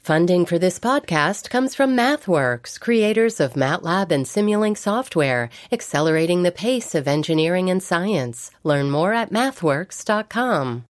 Funding for this podcast comes from MathWorks, creators of MATLAB and Simulink software, accelerating the pace of engineering and science. Learn more at mathworks.com.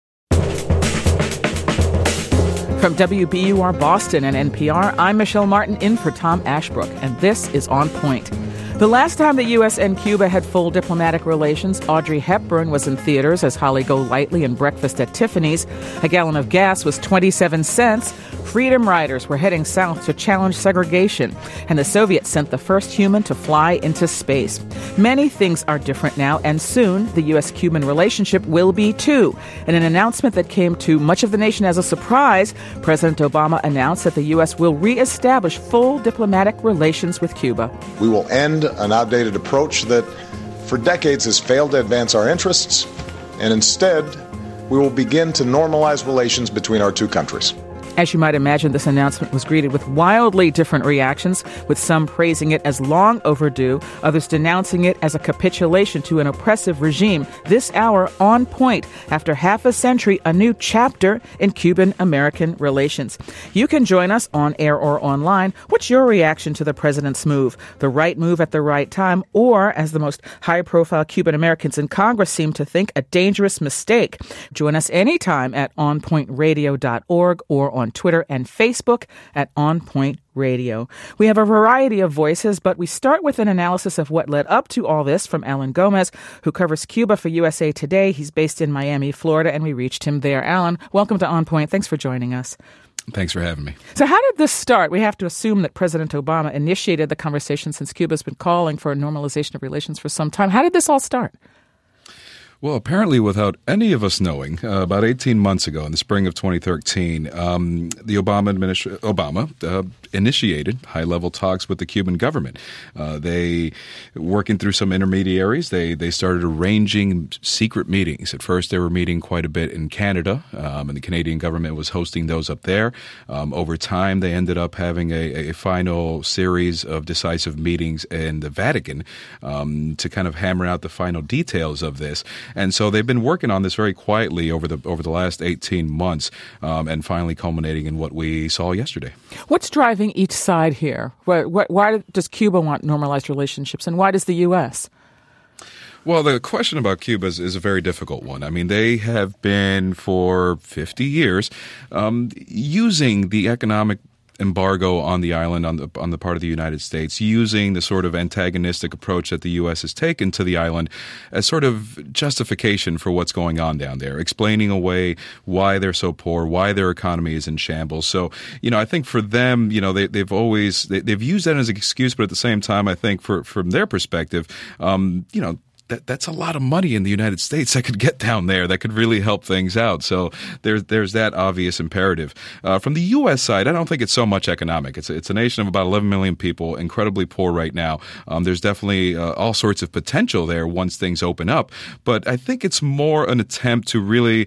From WBUR Boston and NPR, I'm Michelle Martin in for Tom Ashbrook, and this is On Point. The last time the U.S. and Cuba had full diplomatic relations, Audrey Hepburn was in theaters as Holly Golightly in Breakfast at Tiffany's. A gallon of gas was 27 cents. Freedom Riders were heading south to challenge segregation, and the Soviets sent the first human to fly into space. Many things are different now, and soon the U.S.-Cuban relationship will be too. In an announcement that came to much of the nation as a surprise, President Obama announced that the U.S. will reestablish full diplomatic relations with Cuba. We will end an outdated approach that for decades has failed to advance our interests, and instead we will begin to normalize relations between our two countries. As you might imagine, this announcement was greeted with wildly different reactions, with some praising it as long overdue, others denouncing it as a capitulation to an oppressive regime. This hour, On Point, after half a century, a new chapter in Cuban-American relations. You can join us on air or online. What's your reaction to the president's move? The right move at the right time, or, as the most high-profile Cuban-Americans in Congress seem to think, a dangerous mistake? Join us anytime at onpointradio.org or on Twitter and Facebook at On Point Radio. We have a variety of voices, but we start with an analysis of what led up to all this from Alan Gomez, who covers Cuba for USA Today. He's based in Miami, Florida, and we reached him there. Alan, welcome to On Point. Thanks for joining us. Thanks for having me. So how did this start? We have to assume that President Obama initiated the conversation since Cuba's been calling for a normalization of relations for some time. How did this all start? Well, apparently without any of us knowing, about 18 months ago in the spring of 2013, the Obama initiated high-level talks with the Cuban government. They, working through some intermediaries, they started arranging secret meetings. At first, they were meeting quite a bit in Canada, and the Canadian government was hosting those up there. Over time, they ended up having a final series of decisive meetings in the Vatican to kind of hammer out the final details of this. And so they've been working on this very quietly over the last 18 months and finally culminating in what we saw yesterday. What's driving each side here? Why does Cuba want normalized relationships, and why does the U.S.? Well, the question about Cuba is a very difficult one. I mean, they have been for 50 years using the economic embargo on the island on the part of the United States, using the sort of antagonistic approach that the U.S. has taken to the island as sort of justification for what's going on down there, explaining away why they're so poor, why their economy is in shambles. So, I think for them, they've used that as an excuse, but at the same time, I think from their perspective, that's a lot of money in the United States that could get down there that could really help things out. So there's that obvious imperative. From the U.S. side, I don't think it's so much economic. It's a nation of about 11 million people, incredibly poor right now. There's definitely all sorts of potential there once things open up. But I think it's more an attempt to really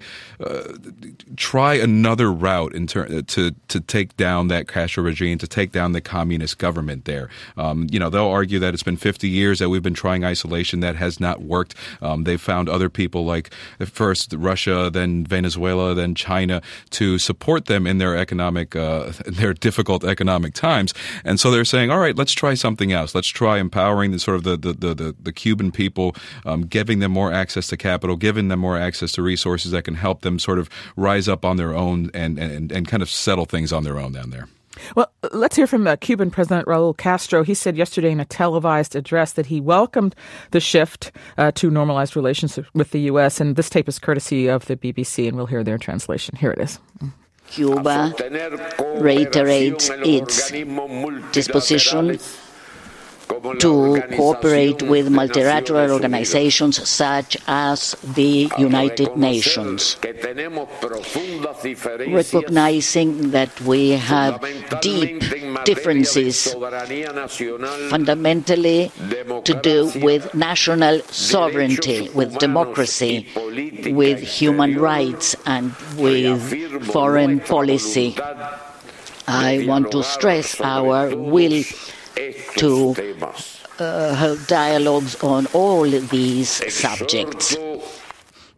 try another route to take down that Castro regime, to take down the communist government there. They'll argue that it's been 50 years that we've been trying isolation. That has not worked. They've found other people like first Russia, then Venezuela, then China to support them in their their difficult economic times. And so they're saying, all right, let's try something else. Let's try empowering the Cuban people, giving them more access to capital, giving them more access to resources that can help them sort of rise up on their own and kind of settle things on their own down there. Well, let's hear from Cuban President Raul Castro. He said yesterday in a televised address that he welcomed the shift to normalized relations with the U.S., and this tape is courtesy of the BBC, and we'll hear their translation. Here it is. Cuba reiterates its disposition to cooperate with multilateral organizations such as the United Nations, recognizing that we have deep differences fundamentally to do with national sovereignty, with democracy, with human rights, and with foreign policy. I want to stress our will to hold dialogues on all these subjects.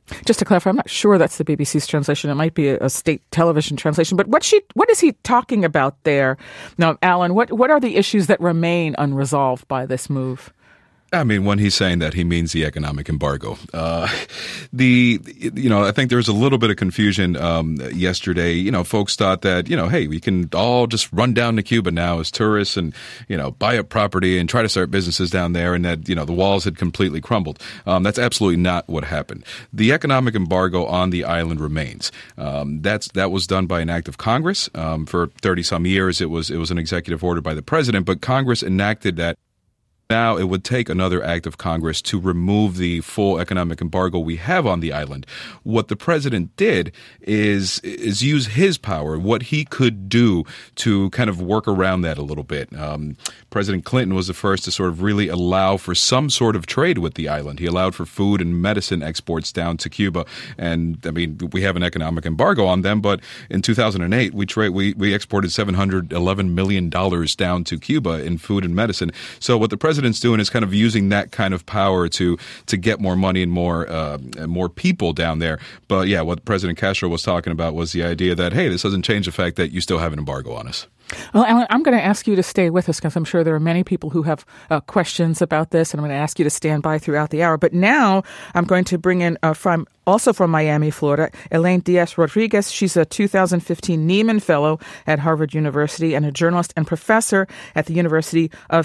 Just to clarify, I'm not sure that's the BBC's translation. It might be a state television translation. But what is he talking about there? Now, Alan, what are the issues that remain unresolved by this move? I mean, when he's saying that, he means the economic embargo. I think there was a little bit of confusion yesterday. Folks thought that, hey, we can all just run down to Cuba now as tourists and, buy up property and try to start businesses down there, and that, the walls had completely crumbled. That's absolutely not what happened. The economic embargo on the island remains. That was done by an act of Congress. For 30 some years, it was an executive order by the president, but Congress enacted that. Now it would take another act of Congress to remove the full economic embargo we have on the island. What the president did is use his power, what he could do to kind of work around that a little bit. President Clinton was the first to sort of really allow for some sort of trade with the island. He allowed for food and medicine exports down to Cuba. And I mean, we have an economic embargo on them, but in 2008, we exported $711 million down to Cuba in food and medicine. So what the president's doing is kind of using that kind of power to get more money and more people down there. But yeah, what President Castro was talking about was the idea that, hey, this doesn't change the fact that you still have an embargo on us. Well, Alan, I'm going to ask you to stay with us because I'm sure there are many people who have questions about this, and I'm going to ask you to stand by throughout the hour. But now I'm going to bring in from Miami, Florida, Elaine Diaz-Rodriguez. She's a 2015 Nieman Fellow at Harvard University and a journalist and professor at the University of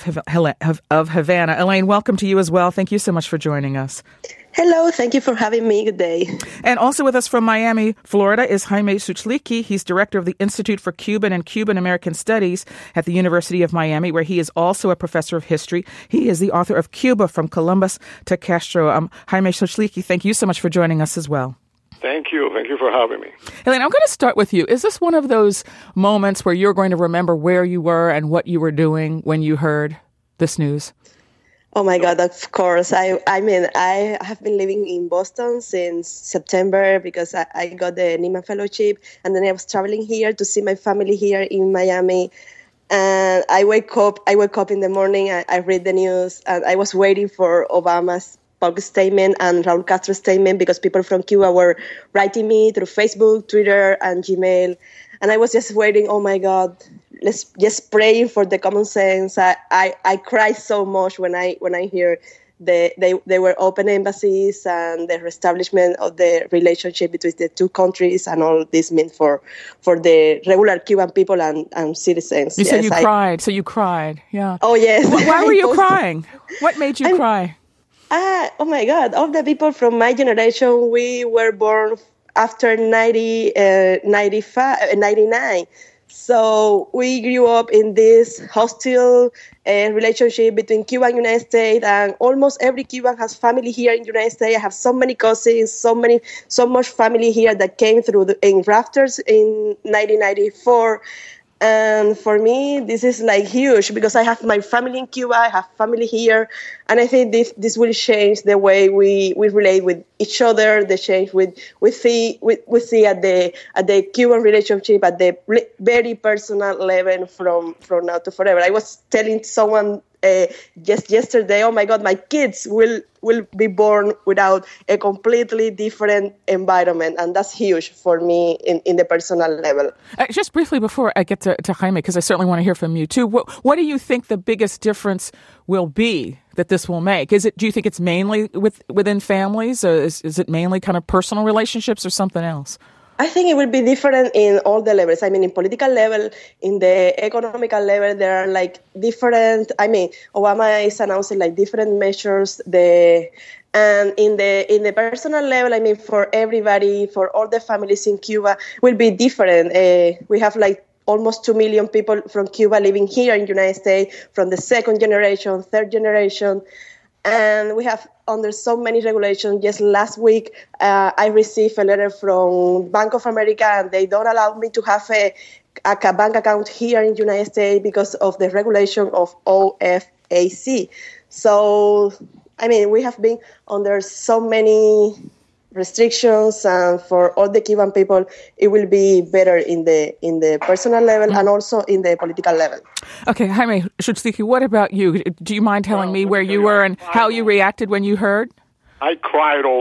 Havana. Elaine, welcome to you as well. Thank you so much for joining us. Hello, thank you for having me. Good day. And also with us from Miami, Florida, is Jaime Suchlicky. He's director of the Institute for Cuban and Cuban American Studies at the University of Miami, where he is also a professor of history. He is the author of Cuba, From Columbus to Castro. Jaime Suchlicky, thank you so much for joining us as well. Thank you. Thank you for having me. Elaine, I'm going to start with you. Is this one of those moments where you're going to remember where you were and what you were doing when you heard this news? Oh my God, of course. I have been living in Boston since September because I got the Nieman Fellowship, and then I was traveling here to see my family here in Miami. And I wake up in the morning, I read the news, and I was waiting for Obama's public statement and Raul Castro's statement because people from Cuba were writing me through Facebook, Twitter, and Gmail. And I was just waiting, oh my God, let's just praying for the common sense. I cry so much when I hear they were open embassies and the reestablishment of the relationship between the two countries, and all this meant for the regular Cuban people and citizens. You said you cried, so you cried, yeah. Oh, yes. Why were you crying? What made you cry? Oh my God, all the people from my generation, we were born after 99. So we grew up in this hostile relationship between Cuba and United States, and almost every Cuban has family here in the United States. I have so many cousins, so much family here that came through in rafters in 1994. And for me, this is like huge because I have my family in Cuba, I have family here, and I think this will change the way we relate with each other. The change we see at the Cuban relationship at the very personal level from now to forever. I was telling someone just yesterday, oh my God, my kids will be born without a completely different environment. And that's huge for me in the personal level. Just briefly before I get to Jaime, because I certainly want to hear from you too, what do you think the biggest difference will be that this will make? Do you think it's mainly within families, or is it mainly kind of personal relationships or something else? I think it will be different in all the levels. I mean, in political level, in the economical level, there are like different. I mean, Obama is announcing like different measures. And in the personal level, I mean, for everybody, for all the families in Cuba, will be different. We have like almost 2 million people from Cuba living here in the United States, from the second generation, third generation. And we have under so many regulations. Just last week, I received a letter from Bank of America, and they don't allow me to have a bank account here in the United States because of the regulation of OFAC. So, I mean, we have been under so many restrictions, and for all the Cuban people, it will be better in the personal level and also in the political level. Okay, Jaime Suchlicky, what about you? Do you mind telling me where you were and how you reacted when you heard? I cried also.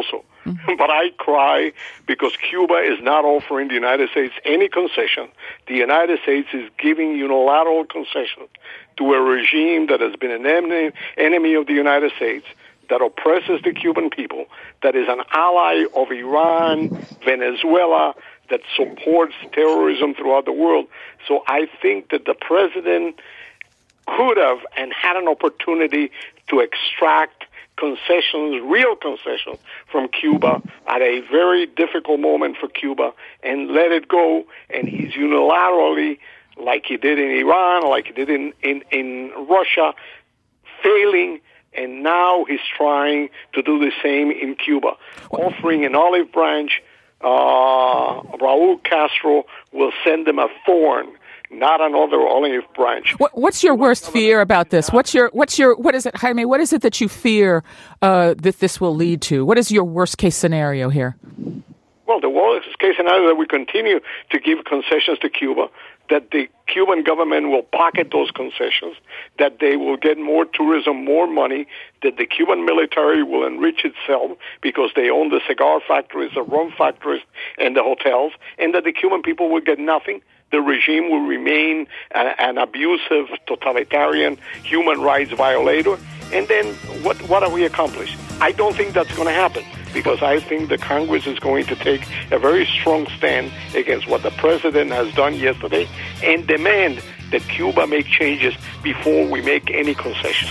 but I cry because Cuba is not offering the United States any concession. The United States is giving unilateral concessions to a regime that has been an enemy of the United States, that oppresses the Cuban people, that is an ally of Iran, Venezuela, that supports terrorism throughout the world. So I think that the president could have and had an opportunity to extract concessions, real concessions, from Cuba at a very difficult moment for Cuba and let it go. And he's unilaterally, like he did in Iran, like he did in Russia, failing. And now he's trying to do the same in Cuba, offering an olive branch. Raul Castro will send them a thorn, not another olive branch. What's your worst fear about this? What is it, Jaime? What is it that you fear that this will lead to? What is your worst case scenario here? Well, the worst case scenario is that we continue to give concessions to Cuba, that the Cuban government will pocket those concessions, that they will get more tourism, more money, that the Cuban military will enrich itself because they own the cigar factories, the rum factories, and the hotels, and that the Cuban people will get nothing. The regime will remain an abusive, totalitarian, human rights violator. And then what have we accomplished? I don't think that's going to happen, because I think the Congress is going to take a very strong stand against what the president has done yesterday and demand that Cuba make changes before we make any concessions.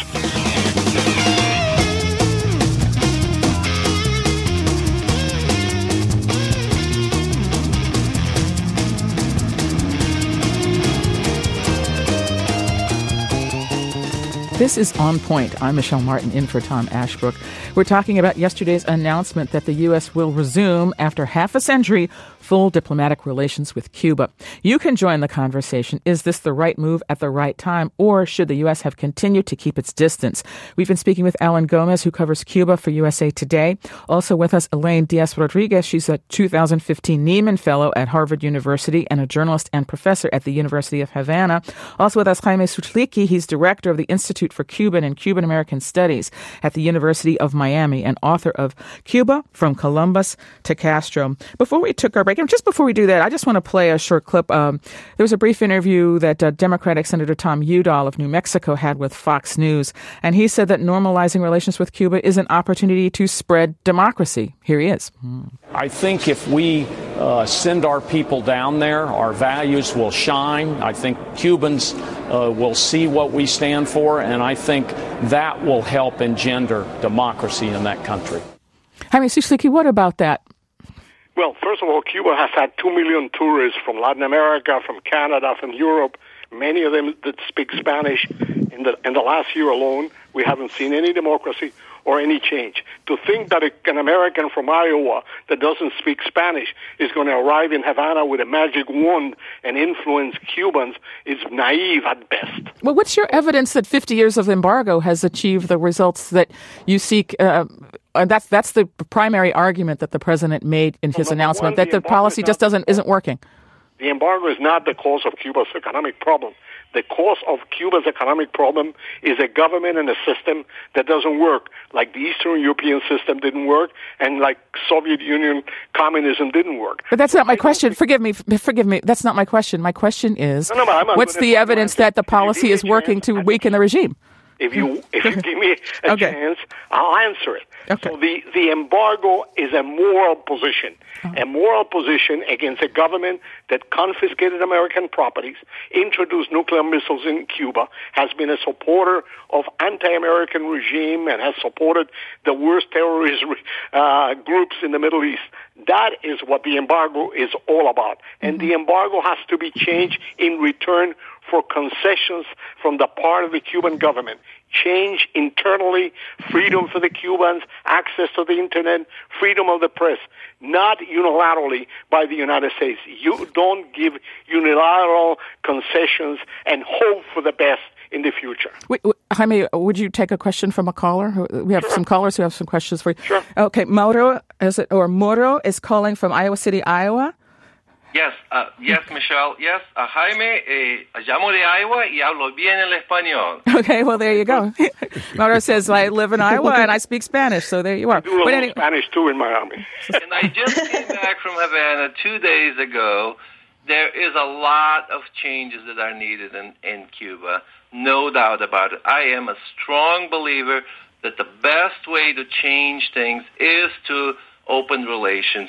This is On Point. I'm Michelle Martin, in for Tom Ashbrook. We're talking about yesterday's announcement that the U.S. will resume, after half a century, full diplomatic relations with Cuba. You can join the conversation. Is this the right move at the right time, or should the U.S. have continued to keep its distance? We've been speaking with Alan Gomez, who covers Cuba for USA Today. Also with us, Elaine Diaz-Rodriguez. She's a 2015 Nieman Fellow at Harvard University and a journalist and professor at the University of Havana. Also with us, Jaime Suchlicky. He's director of the Institute for Cuban and Cuban American Studies at the University of Miami and author of Cuba, From Columbus to Castro. Before we took our break, and just before we do that, I just want to play a short clip. There was a brief interview that Democratic Senator Tom Udall of New Mexico had with Fox News, and he said that normalizing relations with Cuba is an opportunity to spread democracy. Here he is. I think if we send our people down there, our values will shine. I think Cubans will see what we stand for, and I think that will help engender democracy in that country. Jaime Suchlicky, what about that? Well, first of all, Cuba has had 2 million tourists from Latin America, from Canada, from Europe, many of them that speak Spanish. In the last year alone, we haven't seen any democracy or any change. To think that an American from Iowa that doesn't speak Spanish is going to arrive in Havana with a magic wand and influence Cubans is naive at best. Well, what's your evidence that 50 years of embargo has achieved the results that you seek? That's the primary argument that the president made in his announcement, that the policy just isn't working. The embargo is not the cause of Cuba's economic problem. The cause of Cuba's economic problem is a government and a system that doesn't work, like the Eastern European system didn't work, and like Soviet Union communism didn't work. But that's not my question. Forgive me. That's not my question. My question is, what's the evidence that the policy is working to weaken the regime? If you give me a chance, I'll answer it. Okay. So the embargo is a moral position, a moral position against a government that confiscated American properties, introduced nuclear missiles in Cuba, has been a supporter of anti-American regime, and has supported the worst terrorist groups in the Middle East. That is what the embargo is all about. And the embargo has to be changed in return for concessions from the part of the Cuban government. Change internally, freedom for the Cubans, access to the internet, freedom of the press, not unilaterally by the United States. You don't give unilateral concessions and hope for the best in the future. Jaime, would you take a question from a caller? We have some callers who have some questions for you. Sure. Okay, Moro is calling from Iowa City, Iowa. Yes, Michelle. Yes, Jaime, llamo de Iowa y hablo bien el español. Okay, well, there you go. Mauro says, I live in Iowa and I speak Spanish, so there you are. I do a little Spanish, too, in Miami. And I just came back from Havana 2 days ago. There is a lot of changes that are needed in Cuba, no doubt about it. I am a strong believer that the best way to change things is to open relations.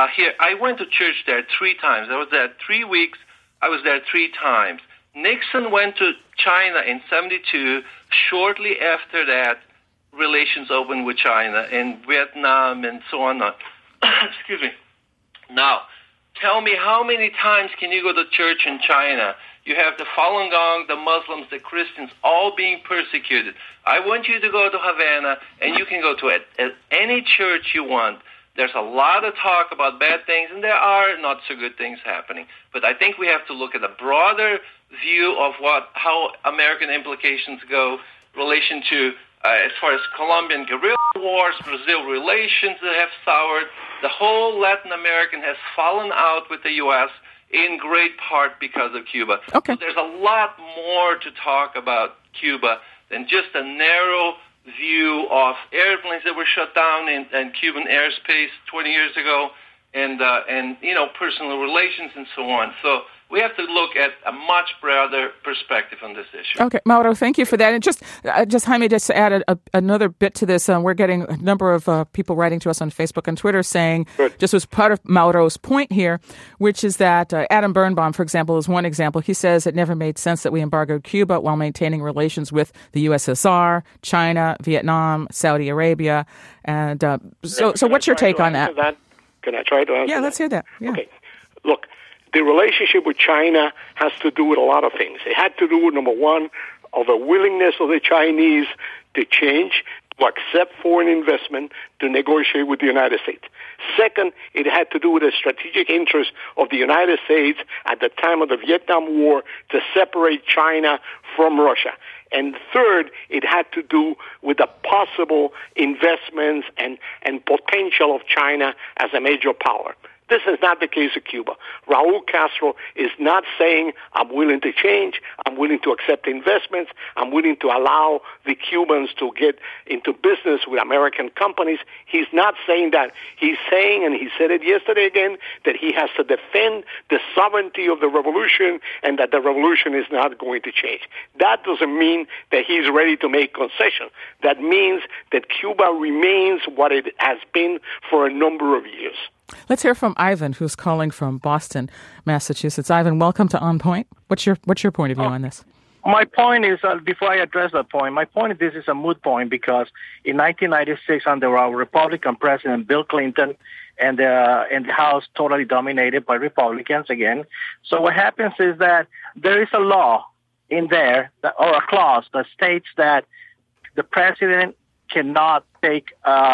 I went to church there 3 times. I was there 3 weeks. I was there 3 times. Nixon went to China in 1972. Shortly after that, relations opened with China and Vietnam and so on. Excuse me. Now, tell me, how many times can you go to church in China? You have the Falun Gong, the Muslims, the Christians, all being persecuted. I want you to go to Havana, and you can go to any church you want. There's a lot of talk about bad things, and there are not so good things happening. But I think we have to look at a broader view of how American implications go, relation to, as far as Colombian guerrilla wars, Brazil relations that have soured. The whole Latin American has fallen out with the U.S., in great part because of Cuba. Okay. So there's a lot more to talk about Cuba than just a narrow view of airplanes that were shut down in Cuban airspace 20 years ago, and personal relations and so on. So we have to look at a much broader perspective on this issue. Okay, Mauro, thank you for that. And just Jaime, just to add another bit to this, we're getting a number of people writing to us on Facebook and Twitter saying, just as part of Mauro's point here, which is that Adam Birnbaum, for example, is one example. He says it never made sense that we embargoed Cuba while maintaining relations with the USSR, China, Vietnam, Saudi Arabia. And so what's your take on that? Can I try to answer that? Yeah, let's hear that. Yeah. Okay. Look, the relationship with China has to do with a lot of things. It had to do with, number one, of the willingness of the Chinese to change, to accept foreign investment, to negotiate with the United States. Second, it had to do with the strategic interest of the United States at the time of the Vietnam War to separate China from Russia. And third, it had to do with the possible investments and potential of China as a major power. This is not the case of Cuba. Raul Castro is not saying, I'm willing to change, I'm willing to accept investments, I'm willing to allow the Cubans to get into business with American companies. He's not saying that. He's saying, and he said it yesterday again, that he has to defend the sovereignty of the revolution and that the revolution is not going to change. That doesn't mean that he's ready to make concessions. That means that Cuba remains what it has been for a number of years. Let's hear from Ivan, who's calling from Boston, Massachusetts. Ivan, welcome to On Point. What's your point of view on this? My point is, before I address that point, my point is this is a moot point because in 1996, under our Republican President Bill Clinton, and the House totally dominated by Republicans again. So what happens is that there is a law in there, or a clause that states that the president cannot take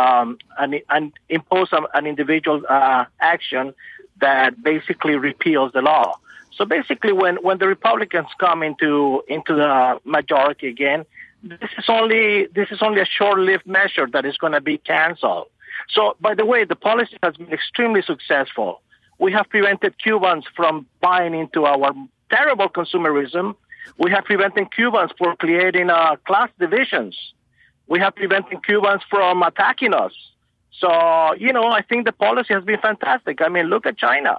impose an individual action that basically repeals the law. So basically, when the Republicans come into the majority again, this is only a short-lived measure that is going to be canceled. So, by the way, the policy has been extremely successful. We have prevented Cubans from buying into our terrible consumerism. We have prevented Cubans from creating class divisions. We have prevented Cubans from attacking us. So, I think the policy has been fantastic. I mean, look at China.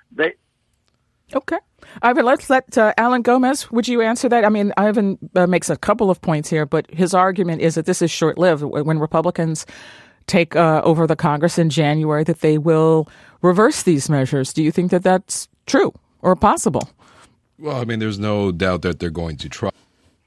Okay. Ivan, let's let Alan Gomez, would you answer that? I mean, Ivan makes a couple of points here, but his argument is that this is short-lived. When Republicans take over the Congress in January, that they will reverse these measures. Do you think that that's true or possible? Well, I mean, there's no doubt that they're going to try.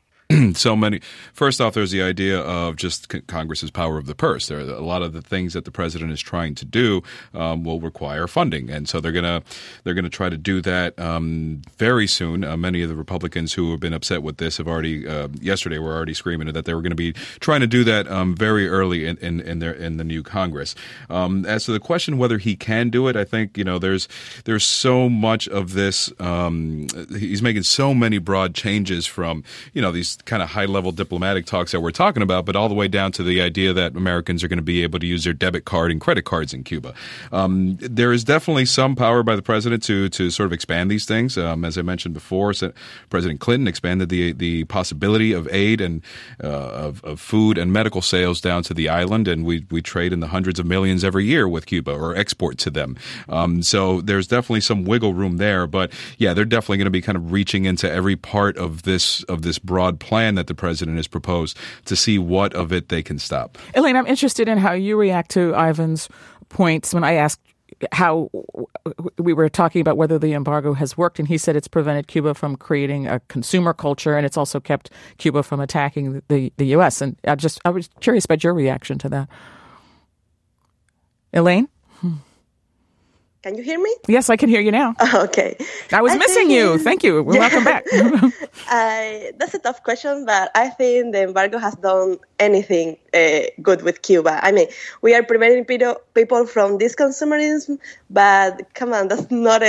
First off, there's the idea of just Congress's power of the purse. There are a lot of the things that the president is trying to do will require funding, and so they're gonna try to do that very soon. Many of the Republicans who have been upset with this have already yesterday were already screaming that they were going to be trying to do that very early in the new Congress. As to the question whether he can do it, I think there's so much of this. He's making so many broad changes from these kind of high-level diplomatic talks that we're talking about, but all the way down to the idea that Americans are going to be able to use their debit card and credit cards in Cuba. There is definitely some power by the president to sort of expand these things. As I mentioned before, President Clinton expanded the possibility of aid and of food and medical sales down to the island, and we trade in the hundreds of millions every year with Cuba, or export to them. So there's definitely some wiggle room there, but yeah, they're definitely going to be kind of reaching into every part of this broad plan that the president has proposed to see what of it they can stop. Elaine, I'm interested in how you react to Ivan's points when I asked how we were talking about whether the embargo has worked, and he said it's prevented Cuba from creating a consumer culture, and it's also kept Cuba from attacking the U.S. And I was curious about your reaction to that. Elaine? Can you hear me? Yes, I can hear you now. Okay. I was missing you. Thank you. Welcome back. That's a tough question, but I think the embargo has done anything good with Cuba. I mean, we are preventing people from this consumerism, but come on, that's not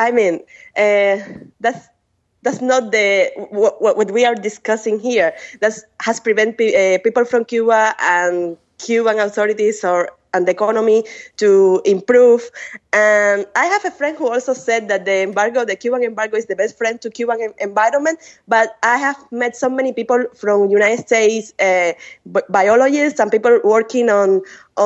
that's not what we are discussing here. That has prevented people from Cuba and Cuban authorities and the economy to improve. And I have a friend who also said that the Cuban embargo is the best friend to Cuban environment. But I have met so many people from United States, biologists and people working on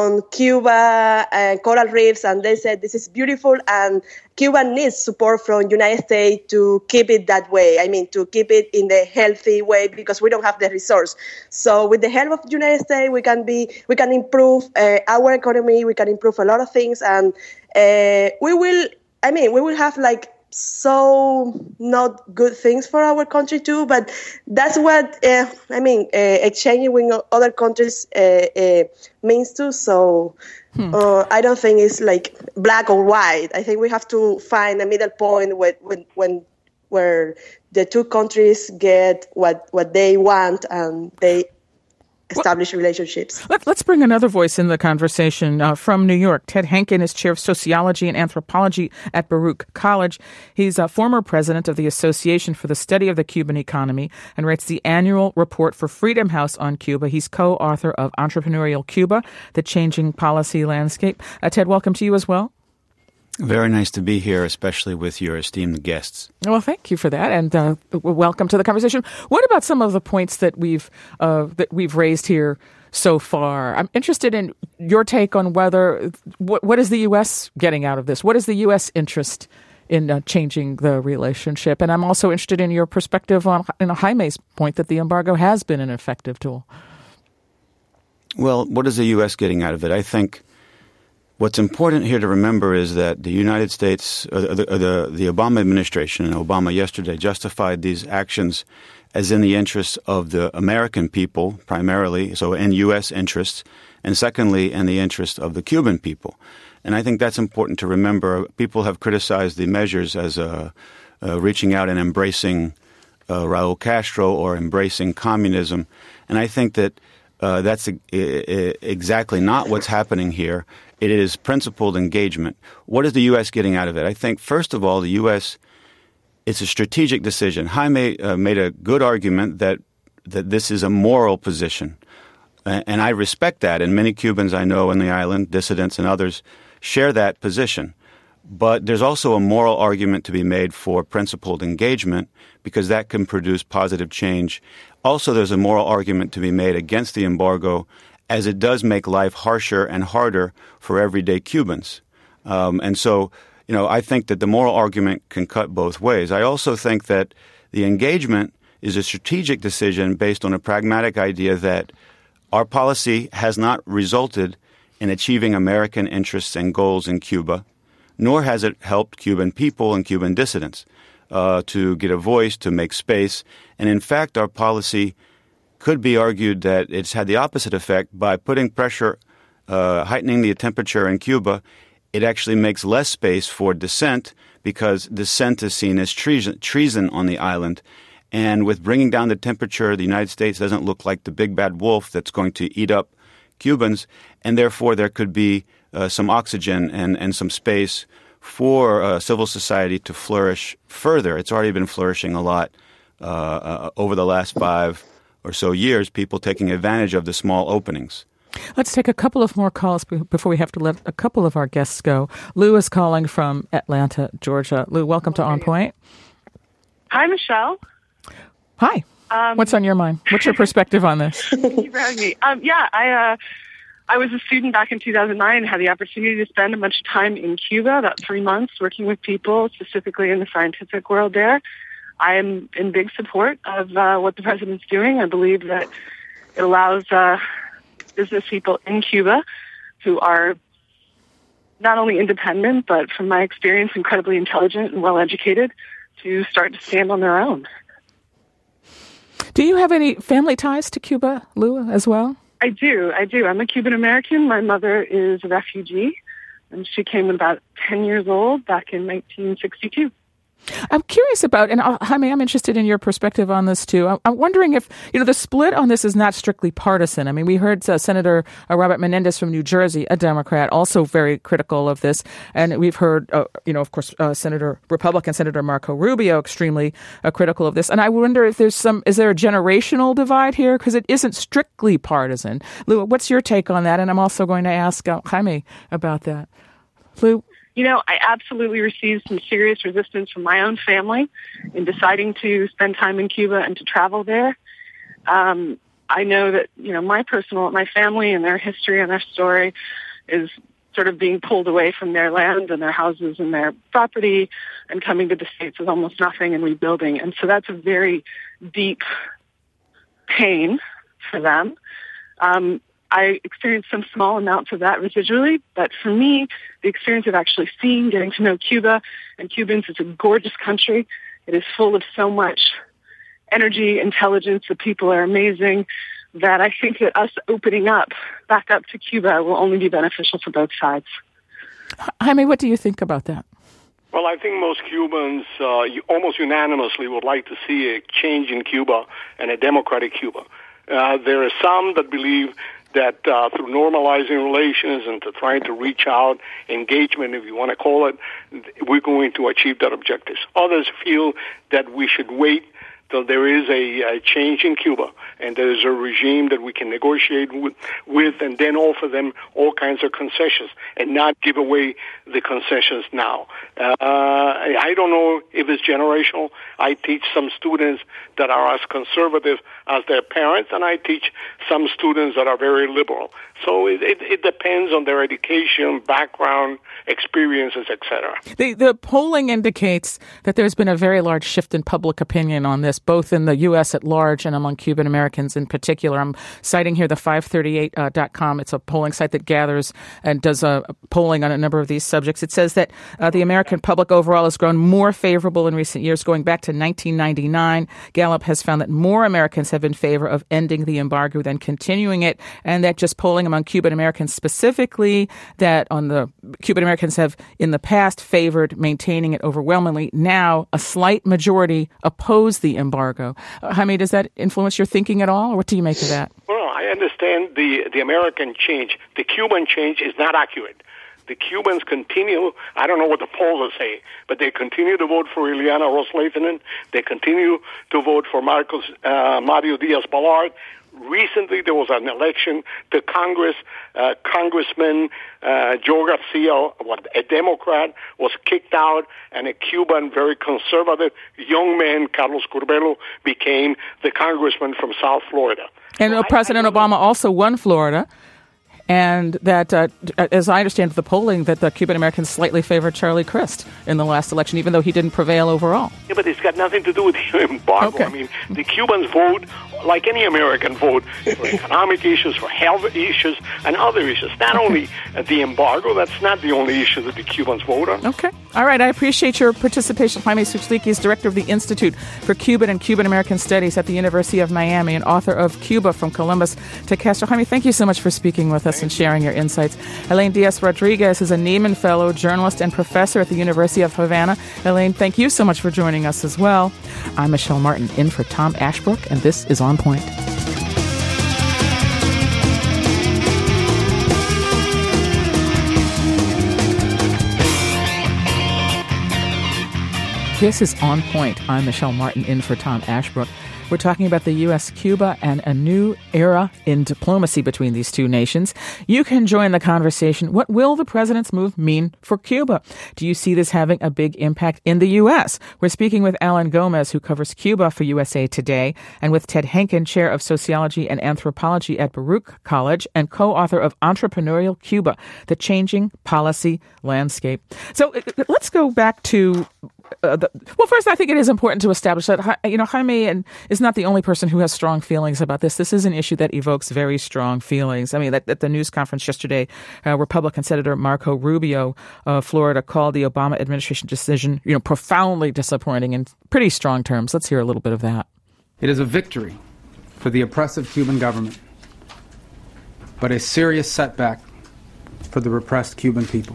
Cuba and coral reefs, and they said this is beautiful, and Cuba needs support from United States to keep it that way. I mean, to keep it in the healthy way, because we don't have the resource. So with the help of United States, we can improve our economy. We can improve a lot of things, and we will have like so not good things for our country too, but that's what exchanging with other countries means too. So I don't think it's like black or white. I think we have to find a middle point where the two countries get what they want and they establish relationships. Let's bring another voice in the conversation from New York. Ted Henkin is chair of sociology and anthropology at Baruch College. He's a former president of the Association for the Study of the Cuban Economy and writes the annual report for Freedom House on Cuba. He's co-author of Entrepreneurial Cuba, The Changing Policy Landscape. Ted, welcome to you as well. Very nice to be here, especially with your esteemed guests. Well, thank you for that, and welcome to the conversation. What about some of the points that we've raised here so far? I'm interested in your take on whether what is the U.S. getting out of this? What is the U.S. interest in changing the relationship? And I'm also interested in your perspective on Jaime's point that the embargo has been an effective tool. Well, what is the U.S. getting out of it? I think what's important here to remember is that the United States, the Obama administration and Obama yesterday justified these actions as in the interests of the American people primarily, so in U.S. interests, and secondly, in the interest of the Cuban people. And I think that's important to remember. People have criticized the measures as reaching out and embracing Raul Castro or embracing communism. And I think that that's exactly not what's happening here. It is principled engagement. What is the U.S. getting out of it? I think, first of all, the U.S., it's a strategic decision. Jaime made a good argument that this is a moral position. And I respect that. And many Cubans I know on the island, dissidents and others, share that position. But there's also a moral argument to be made for principled engagement, because that can produce positive change. Also, there's a moral argument to be made against the embargo, as it does make life harsher and harder for everyday Cubans. And so, I think that the moral argument can cut both ways. I also think that the engagement is a strategic decision based on a pragmatic idea that our policy has not resulted in achieving American interests and goals in Cuba, nor has it helped Cuban people and Cuban dissidents to get a voice, to make space. And in fact, our policy could be argued that it's had the opposite effect. By putting pressure, heightening the temperature in Cuba, it actually makes less space for dissent, because dissent is seen as treason on the island. And with bringing down the temperature, the United States doesn't look like the big bad wolf that's going to eat up Cubans, and therefore there could be some oxygen and some space for civil society to flourish further. It's already been flourishing a lot over the last or so years, people taking advantage of the small openings. Let's take a couple of more calls before we have to let a couple of our guests go. Lou is calling from Atlanta, Georgia. Lou, welcome to On Point. Hi, Michelle. Hi. What's on your mind? What's your perspective on this? Thank you for having me. I was a student back in 2009 and had the opportunity to spend a bunch of time in Cuba, about 3 months, working with people, specifically in the scientific world there. I am in big support of what the president's doing. I believe that it allows business people in Cuba who are not only independent, but from my experience, incredibly intelligent and well-educated, to start to stand on their own. Do you have any family ties to Cuba, Lou, as well? I do. I'm a Cuban American. My mother is a refugee, and she came when about 10 years old back in 1962. I'm curious about, and Jaime, I'm interested in your perspective on this too. I'm wondering if, the split on this is not strictly partisan. I mean, we heard Senator Robert Menendez from New Jersey, a Democrat, also very critical of this. And we've heard, of course, Republican Senator Marco Rubio extremely critical of this. And I wonder if is there a generational divide here? Because it isn't strictly partisan. Lou, what's your take on that? And I'm also going to ask Jaime about that. Lou? I absolutely received some serious resistance from my own family in deciding to spend time in Cuba and to travel there. I know that, my family and their history and their story is sort of being pulled away from their land and their houses and their property and coming to the States with almost nothing and rebuilding. And so that's a very deep pain for them. I experienced some small amounts of that residually, but for me, the experience of actually getting to know Cuba and Cubans, it's a gorgeous country. It is full of so much energy, intelligence. The people are amazing, that I think that us opening back up to Cuba will only be beneficial for both sides. Jaime, what do you think about that? Well, I think most Cubans almost unanimously would like to see a change in Cuba and a democratic Cuba. There are some that believe that through normalizing relations and to trying to reach out, engagement, if you want to call it, we're going to achieve that objective. Others feel that we should wait till there is a change in Cuba and there is a regime that we can negotiate with and then offer them all kinds of concessions and not give away the concessions now. I don't know if it's generational. I teach some students that are as conservative as their parents, and I teach some students that are very liberal. So it depends on their education, background, experiences, etc. The polling indicates that there's been a very large shift in public opinion on this, both in the U.S. at large and among Cuban Americans in particular. I'm citing here the 538.com. It's a polling site that gathers and does polling on a number of these subjects. It says that the American public overall has grown more favorable in recent years. Going back to 1999, Gallup has found that more Americans have in favor of ending the embargo than continuing it, and that just polling among Cuban Americans specifically, that on the Cuban Americans have in the past favored maintaining it overwhelmingly. Now, a slight majority oppose the embargo. Jaime, does that influence your thinking at all, or what do you make of that? Well, I understand the American change. The Cuban change is not accurate. The Cubans continue, I don't know what the polls say, but they continue to vote for Ileana Ros-Lehtinen. They continue to vote for Mario Diaz-Balart. Recently, there was an election to Congress. Congressman Joe Garcia, a Democrat, was kicked out, and a Cuban, very conservative young man, Carlos Curbelo, became the congressman from South Florida. And so President Obama also won Florida. And that, as I understand the polling, that the Cuban Americans slightly favored Charlie Crist in the last election, even though he didn't prevail overall. Yeah, but it's got nothing to do with the embargo. Okay. I mean, the Cubans vote like any American vote for economic issues, for health issues, and other issues. Not only the embargo, that's not the only issue that the Cubans vote on. Okay. All right. I appreciate your participation. Jaime Suchlicky is director of the Institute for Cuban and Cuban American Studies at the University of Miami and author of Cuba from Columbus to Castro. Jaime, thank you so much for speaking with us and sharing your insights. Elaine Diaz-Rodriguez is a Nieman Fellow, journalist, and professor at the University of Havana. Elaine, thank you so much for joining us as well. I'm Michelle Martin, in for Tom Ashbrook, and this is On Point. This is On Point. I'm Michelle Martin, in for Tom Ashbrook. We're talking about the U.S. Cuba and a new era in diplomacy between these two nations. You can join the conversation. What will the president's move mean for Cuba? Do you see this having a big impact in the U.S.? We're speaking with Alan Gomez, who covers Cuba for USA Today, and with Ted Henkin, chair of sociology and anthropology at Baruch College and co-author of Entrepreneurial Cuba, The Changing Policy Landscape. So let's go back to first, I think it is important to establish that, Jaime is not the only person who has strong feelings about this. This is an issue that evokes very strong feelings. I mean, at the news conference yesterday, Republican Senator Marco Rubio of Florida called the Obama administration decision, profoundly disappointing in pretty strong terms. Let's hear a little bit of that. It is a victory for the oppressive Cuban government, but a serious setback for the repressed Cuban people.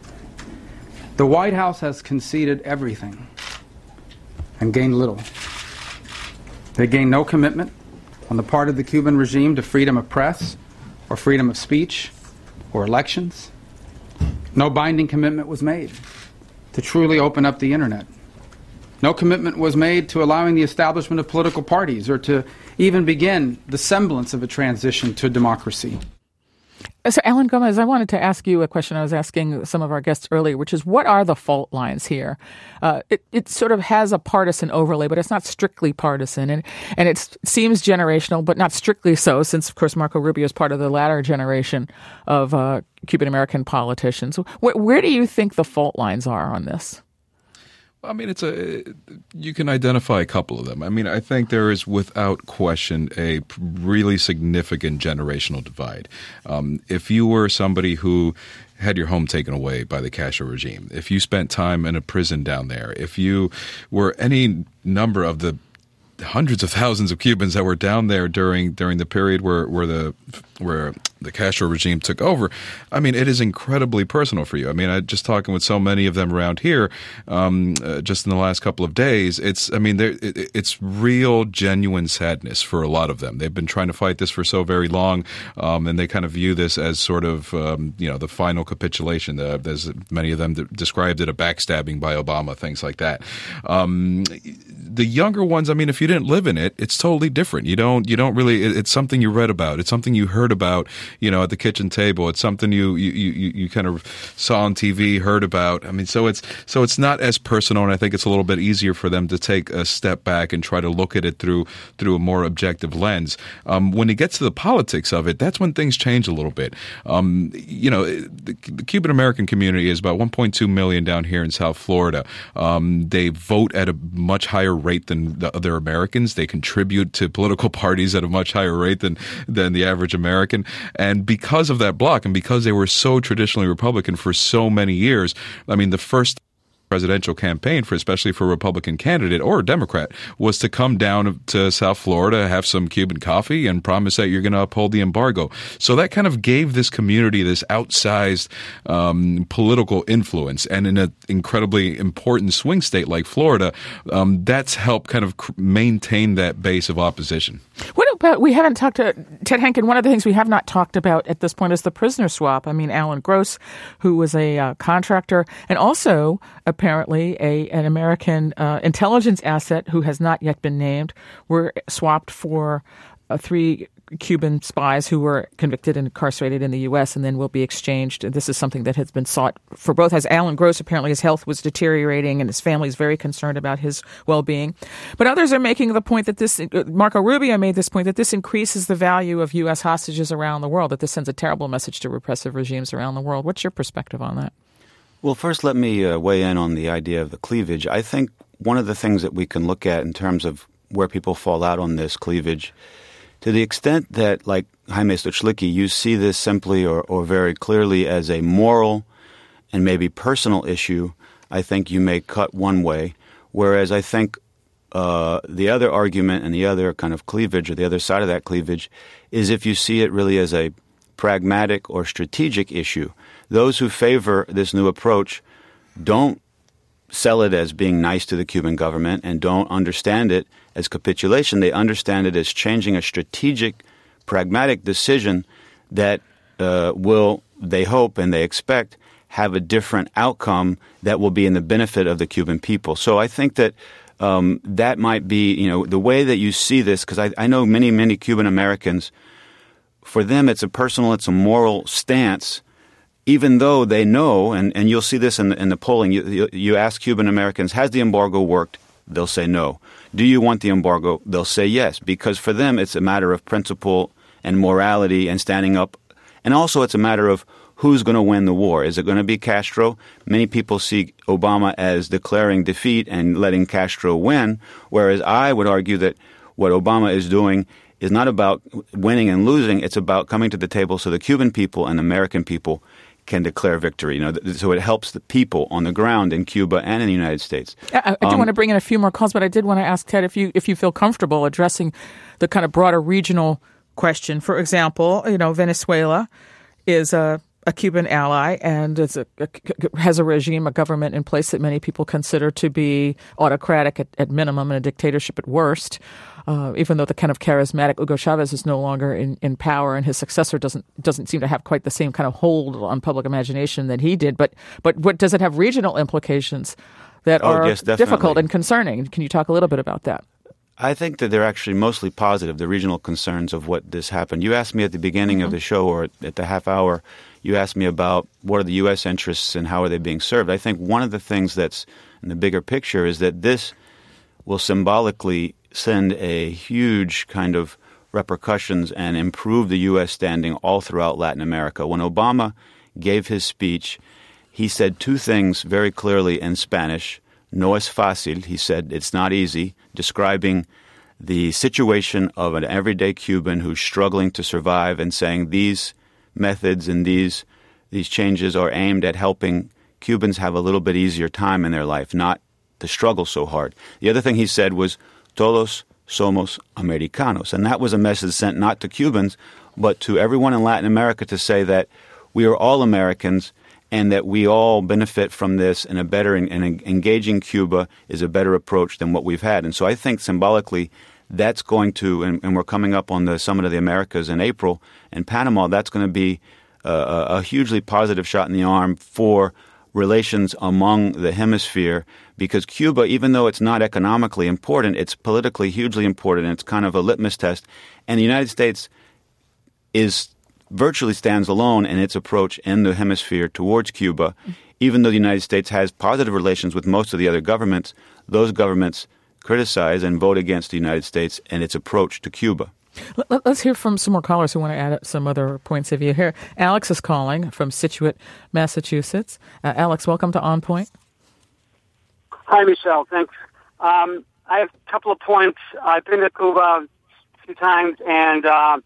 The White House has conceded everything and gained little. They gained no commitment on the part of the Cuban regime to freedom of press or freedom of speech or elections. No binding commitment was made to truly open up the internet. No commitment was made to allowing the establishment of political parties or to even begin the semblance of a transition to democracy. So, Alan Gomez, I wanted to ask you a question I was asking some of our guests earlier, which is, what are the fault lines here? It sort of has a partisan overlay, but it's not strictly partisan. And it seems generational, but not strictly so, since, of course, Marco Rubio is part of the latter generation of Cuban-American politicians. Where do you think the fault lines are on this? I mean, you can identify a couple of them. I mean, I think there is without question a really significant generational divide. If you were somebody who had your home taken away by the Castro regime, if you spent time in a prison down there, if you were any number of the hundreds of thousands of Cubans that were down there during the period where the Castro regime took over, I mean, it is incredibly personal for you. I mean, just talking with so many of them around here, just in the last couple of days, it's real, genuine sadness for a lot of them. They've been trying to fight this for so very long, and they kind of view this as sort of, the final capitulation. As many of them described it, a backstabbing by Obama, things like that. The younger ones, I mean, if you didn't live in it, it's totally different. You don't really, it's something you read about. It's something you heard about, at the kitchen table. It's something you kind of saw on TV, heard about. I mean, so it's not as personal, and I think it's a little bit easier for them to take a step back and try to look at it through a more objective lens. When it gets to the politics of it, that's when things change a little bit. The Cuban American community is about 1.2 million down here in South Florida. They vote at a much higher rate than the other Americans. They contribute to political parties at a much higher rate than the average American. And because of that block, and because they were so traditionally Republican for so many years, I mean, the first presidential campaign, especially for a Republican candidate or a Democrat, was to come down to South Florida, have some Cuban coffee, and promise that you're going to uphold the embargo. So that kind of gave this community this outsized political influence. And in an incredibly important swing state like Florida, that's helped kind of maintain that base of opposition. What about, we haven't talked to Ted Henkin, one of the things we have not talked about at this point is the prisoner swap. I mean, Alan Gross, who was a contractor and also apparently an American intelligence asset who has not yet been named, were swapped for 3 Cuban spies who were convicted and incarcerated in the U.S. and then will be exchanged. And this is something that has been sought for both. As Alan Gross, apparently his health was deteriorating and his family is very concerned about his well-being. But others are making the point that Marco Rubio made this point, that this increases the value of U.S. hostages around the world, that this sends a terrible message to repressive regimes around the world. What's your perspective on that? Well, first let me weigh in on the idea of the cleavage. I think one of the things that we can look at in terms of where people fall out on this cleavage, to the extent that, like Jaime Stuchlicki, you see this simply or very clearly as a moral and maybe personal issue, I think you may cut one way. Whereas I think the other argument and the other kind of cleavage, or the other side of that cleavage, is if you see it really as a pragmatic or strategic issue. Those who favor this new approach don't sell it as being nice to the Cuban government and don't understand it as capitulation. They understand it as changing a strategic, pragmatic decision that will, they hope and they expect, have a different outcome that will be in the benefit of the Cuban people. So I think that that might be, the way that you see this, because I know many Cuban Americans, for them it's a moral stance, even though they know, and you'll see this in the polling, you ask Cuban Americans, has the embargo worked? They'll say no. Do you want the embargo? They'll say yes, because for them it's a matter of principle and morality and standing up. And also it's a matter of who's going to win the war. Is it going to be Castro? Many people see Obama as declaring defeat and letting Castro win, whereas I would argue that what Obama is doing is not about winning and losing. It's about coming to the table so the Cuban people and American people can declare victory. So it helps the people on the ground in Cuba and in the United States. I do want to bring in a few more calls, but I did want to ask Ted if you feel comfortable addressing the kind of broader regional question. For example, Venezuela is a Cuban ally and has a regime, a government in place that many people consider to be autocratic at minimum and a dictatorship at worst. Even though the kind of charismatic Hugo Chavez is no longer in power, and his successor doesn't seem to have quite the same kind of hold on public imagination that he did. But what does it have regional implications that are difficult and concerning? Can you talk a little bit about that? I think that they're actually mostly positive, the regional concerns of what this happened. You asked me at the beginning of the show, or at the half hour, you asked me about what are the U.S. interests and how are they being served. I think one of the things that's in the bigger picture is that this will symbolically send a huge kind of repercussions and improve the U.S. standing all throughout Latin America. When Obama gave his speech, he said two things very clearly in Spanish. No es fácil, he said, it's not easy, describing the situation of an everyday Cuban who's struggling to survive and saying these methods and these changes are aimed at helping Cubans have a little bit easier time in their life, not to struggle so hard. The other thing he said was, todos somos americanos. And that was a message sent not to Cubans, but to everyone in Latin America to say that we are all Americans and that we all benefit from this, and engaging Cuba is a better approach than what we've had. And so I think symbolically that's going to, and we're coming up on the Summit of the Americas in April in Panama, that's going to be a hugely positive shot in the arm for relations among the hemisphere, because Cuba, even though it's not economically important, it's politically hugely important, and it's kind of a litmus test. And the United States virtually stands alone in its approach in the hemisphere towards Cuba. Even though the United States has positive relations with most of the other governments, those governments criticize and vote against the United States and its approach to Cuba. Let's hear from some more callers who want to add some other points of view here. Alex is calling from Scituate, Massachusetts. Alex, welcome to On Point. Hi, Michelle. Thanks. I have a couple of points. I've been to Cuba a few times, and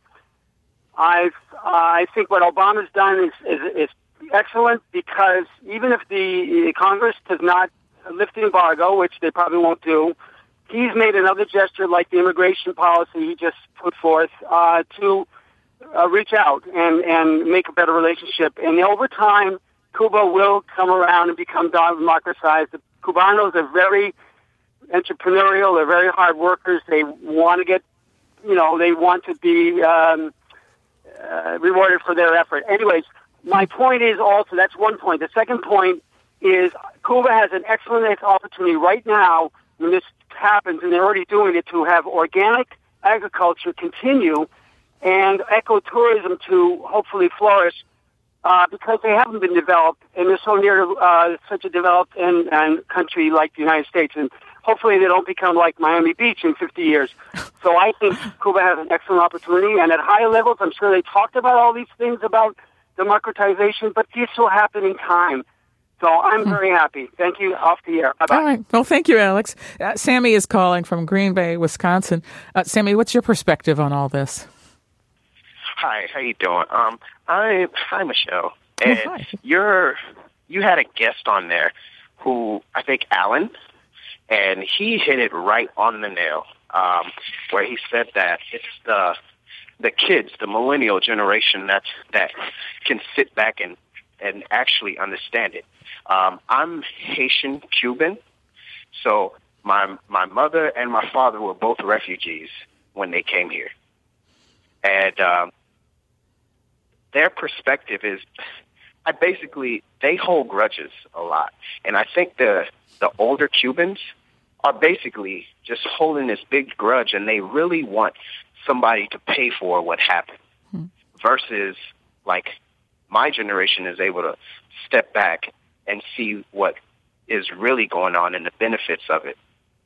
I think what Obama's done is excellent, because even if the Congress does not lift the embargo, which they probably won't do, he's made another gesture like the immigration policy he just put forth to reach out and make a better relationship. And over time, Cuba will come around and become democratized. The Cubanos are very entrepreneurial. They're very hard workers. They want to get, they want to be rewarded for their effort. Anyways, my point is also, that's one point. The second point is Cuba has an excellent opportunity right now when this happens, and they're already doing it, to have organic agriculture continue and ecotourism to hopefully flourish, because they haven't been developed, and they're so near such a developed and country like the United States. And hopefully they don't become like Miami Beach in 50 years. So I think Cuba has an excellent opportunity, and at high levels, I'm sure they talked about all these things about democratization, but these will happen in time. So I'm very happy. Thank you. Off the air. Bye-bye. All right. Well, thank you, Alex. Sammy is calling from Green Bay, Wisconsin. Sammy, what's your perspective on all this? Hi, how you doing? Hi, Michelle. And hi. You had a guest on there who, I think, Alan, and he hit it right on the nail, where he said that it's the kids, the millennial generation, that can sit back and actually understand it. I'm Haitian Cuban, so my mother and my father were both refugees when they came here, and their perspective is, they hold grudges a lot, and I think the older Cubans are basically just holding this big grudge, and they really want somebody to pay for what happened. Versus, like, my generation is able to step back and see what is really going on and the benefits of it.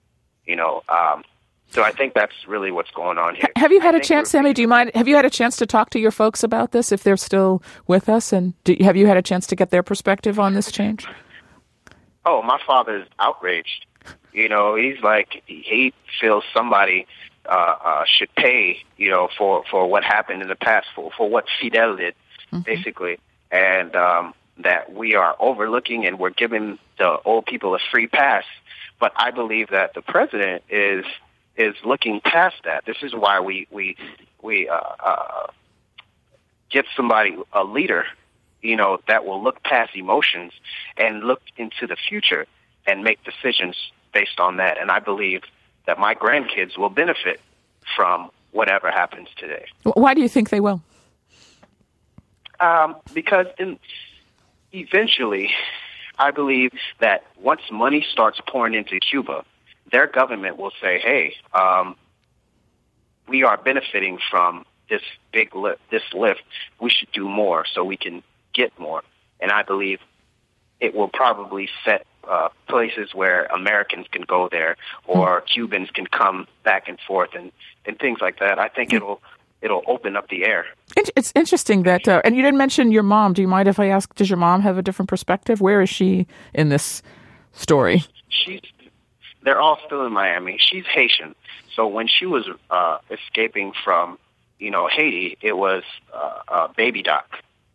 So I think that's really what's going on here. Have you had a chance, Sammy, do you mind, have you had a chance to talk to your folks about this, if they're still with us? And have you had a chance to get their perspective on this change? Oh, my father is outraged. He's like, he feels somebody should pay, for what happened in the past, for what Fidel did, basically. And that we are overlooking and we're giving the old people a free pass. But I believe that the president is looking past that. This is why we get somebody, a leader, that will look past emotions and look into the future and make decisions based on that. And I believe that my grandkids will benefit from whatever happens today. Why do you think they will? Because eventually, I believe that once money starts pouring into Cuba, their government will say, hey, we are benefiting from this lift. We should do more so we can get more. And I believe it will probably set places where Americans can go there or Cubans can come back and forth and things like that. I think it'll open up the air. It's interesting that, and you didn't mention your mom. Do you mind if I ask, does your mom have a different perspective? Where is she in this story? They're all still in Miami. She's Haitian. So when she was escaping from, Haiti, it was baby doc.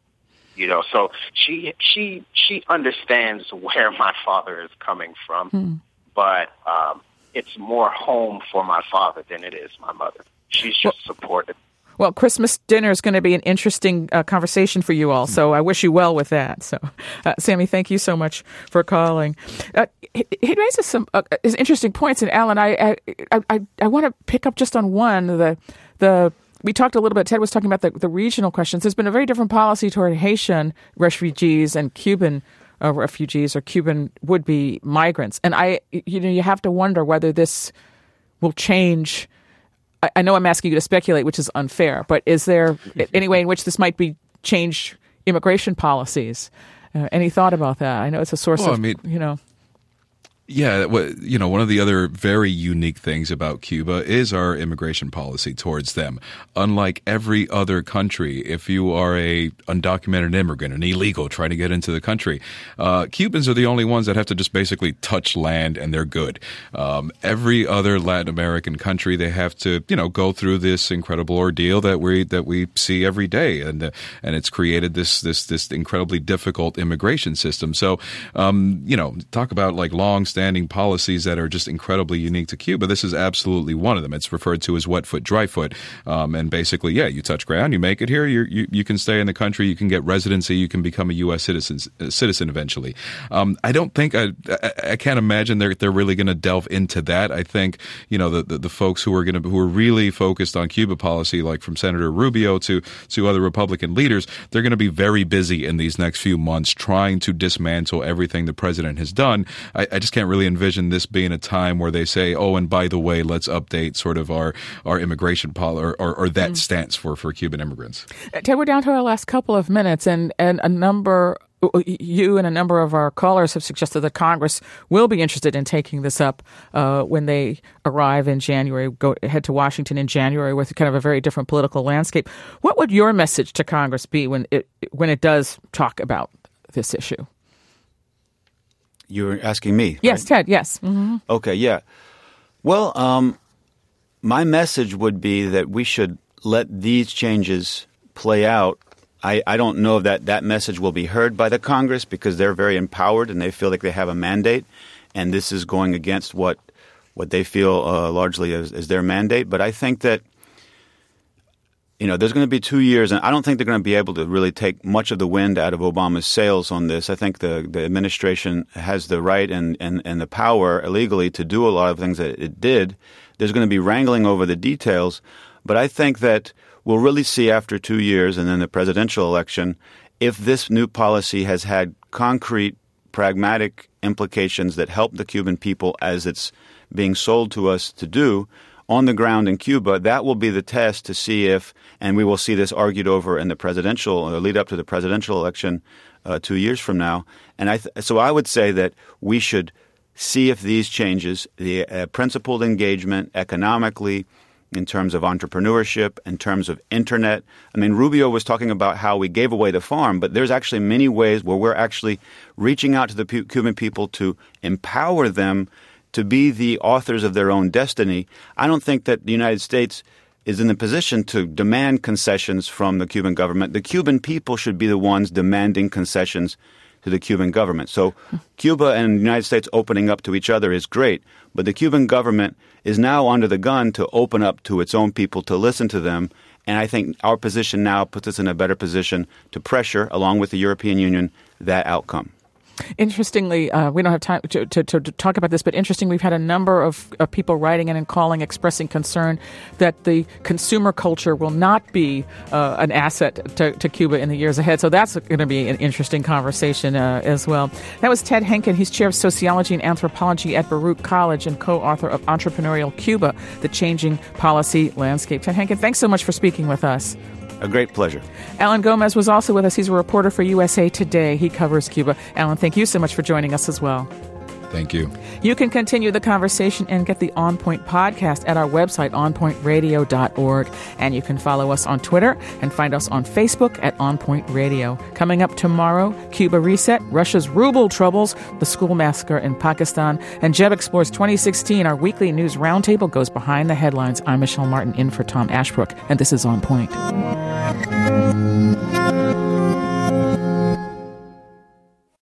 So she understands where my father is coming from, but it's more home for my father than it is my mother. She's just supportive. Well, Christmas dinner is going to be an interesting conversation for you all, so I wish you well with that. So, Sammy, thank you so much for calling. He raises some interesting points, and Alan, I want to pick up just on one. We talked a little bit, Ted was talking about the regional questions. There's been a very different policy toward Haitian refugees and Cuban refugees or Cuban would-be migrants. And you have to wonder whether this will change. I know I'm asking you to speculate, which is unfair, but is there any way in which this might change immigration policies? Any thought about that? I know it's a source of. Yeah, one of the other very unique things about Cuba is our immigration policy towards them. Unlike every other country, if you are a undocumented immigrant, an illegal trying to get into the country, Cubans are the only ones that have to just basically touch land and they're good. Every other Latin American country, they have to, go through this incredible ordeal that we see every day, and it's created this incredibly difficult immigration system. So, talk about like long-standing policies that are just incredibly unique to Cuba. This is absolutely one of them. It's referred to as wet foot, dry foot. And basically, you touch ground, you make it here, you can stay in the country, you can get residency, you can become a U.S. citizen eventually. I don't think, I can't imagine they're really going to delve into that. I think, the folks who are really focused on Cuba policy, like from Senator Rubio to other Republican leaders, they're going to be very busy in these next few months trying to dismantle everything the president has done. I just can't really envision this being a time where they say, oh, and by the way, let's update sort of our immigration policy or that stance for Cuban immigrants. Ted, we're down to our last couple of minutes, and you and a number of our callers have suggested that Congress will be interested in taking this up when they arrive in January, head to Washington in January with kind of a very different political landscape. What would your message to Congress be when it does talk about this issue? You're asking me, yes, right? Ted, yes. Mm-hmm. Okay, yeah. Well, my message would be that we should let these changes play out. I don't know that message will be heard by the Congress because they're very empowered and they feel like they have a mandate, and this is going against what they feel largely is their mandate. But I think that there's going to be 2 years, and I don't think they're going to be able to really take much of the wind out of Obama's sails on this. I think the administration has the right and the power illegally to do a lot of things that it did. There's going to be wrangling over the details, but I think that we'll really see after 2 years and then the presidential election if this new policy has had concrete, pragmatic implications that help the Cuban people as it's being sold to us to do on the ground in Cuba, that will be the test to see if, and we will see this argued over in the presidential, lead up to the presidential election 2 years from now. And so I would say that we should see if these changes, the principled engagement economically, in terms of entrepreneurship, in terms of internet. I mean, Rubio was talking about how we gave away the farm, but there's actually many ways where we're actually reaching out to the Cuban people to empower them to be the authors of their own destiny. I don't think that the United States is in the position to demand concessions from the Cuban government. The Cuban people should be the ones demanding concessions to the Cuban government. So Cuba and the United States opening up to each other is great, but the Cuban government is now under the gun to open up to its own people, to listen to them. And I think our position now puts us in a better position to pressure, along with the European Union, that outcome. Interestingly, we don't have time to talk about this, but interestingly, we've had a number of people writing in and calling, expressing concern that the consumer culture will not be an asset to Cuba in the years ahead. So that's going to be an interesting conversation as well. That was Ted Henkin. He's chair of sociology and anthropology at Baruch College and co-author of Entrepreneurial Cuba, The Changing Policy Landscape. Ted Henkin, thanks so much for speaking with us. A great pleasure. Alan Gomez was also with us. He's a reporter for USA Today. He covers Cuba. Alan, thank you so much for joining us as well. Thank you. You can continue the conversation and get the On Point podcast at our website, onpointradio.org. And you can follow us on Twitter and find us on Facebook at On Point Radio. Coming up tomorrow, Cuba Reset, Russia's ruble troubles, the school massacre in Pakistan, and Jeb Explores 2016. Our weekly news roundtable goes behind the headlines. I'm Michelle Martin in for Tom Ashbrook, and this is On Point.